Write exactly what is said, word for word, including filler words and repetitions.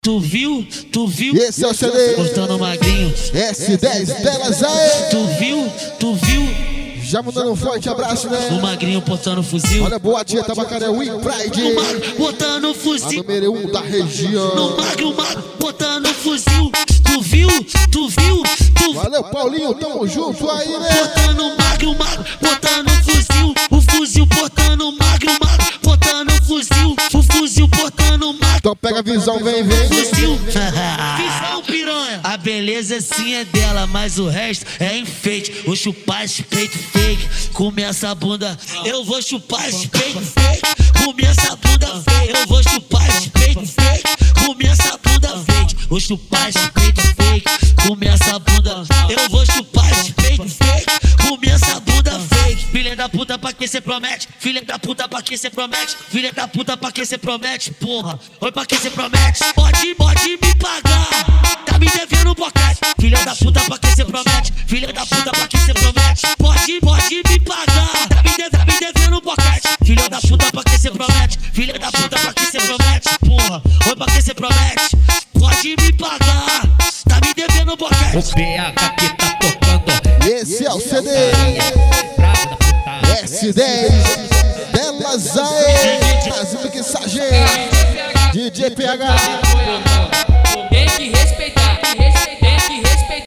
Tu viu? Tu viu? Esse é o C D. Postando magrinho. S dez delas aí. Tu viu? Tu viu? Já mandando um forte abraço, né? O magrinho postando fuzil. Olha, boa tia Tabacaré, Win Pride. O magro botando A fuzil. número um da região. No magro, o magro botando fuzil. Tu viu? Tu viu? Tu Valeu, Paulinho, tamo junto aí, né? botando o magro, o magro botando fuzil. O fuzil botando o magro, o magro botando fuzil. O fuzil botando o magro. Então pega a visão, vem, vem. Fuzil. Visão, piranha. A beleza sim é dela, mas o resto é enfeite. Vou chupar esse peito fake, comer essa bunda. Eu vou chupar esse peito fake, comer essa bunda fake. Eu vou chupar esse peito fake, comer essa bunda fake. Vou chupar esse peito fake, comer essa bunda. Eu vou chupar esse peito fake, comer essa bunda fake. Filha da puta, pra que cê promete? Filha da puta, pra que cê promete? Filha da puta, pra que cê promete? Porra, oi, pra que cê promete? Pode, pode me pagar, tá me devendo boquete. Filha da puta, pra que cê promete? Filha da puta, pra que cê promete? Pode, pode me pagar, tá me, de, tá me devendo boquete. Filha da puta, pra que cê promete? Filha da puta, pra que cê promete? Porra, oi, pra que cê promete? Pode me pagar, tá me devendo boquete. O P H que tá tocando. Esse é o C D. S dez delas aí. As mixagens. D J P H.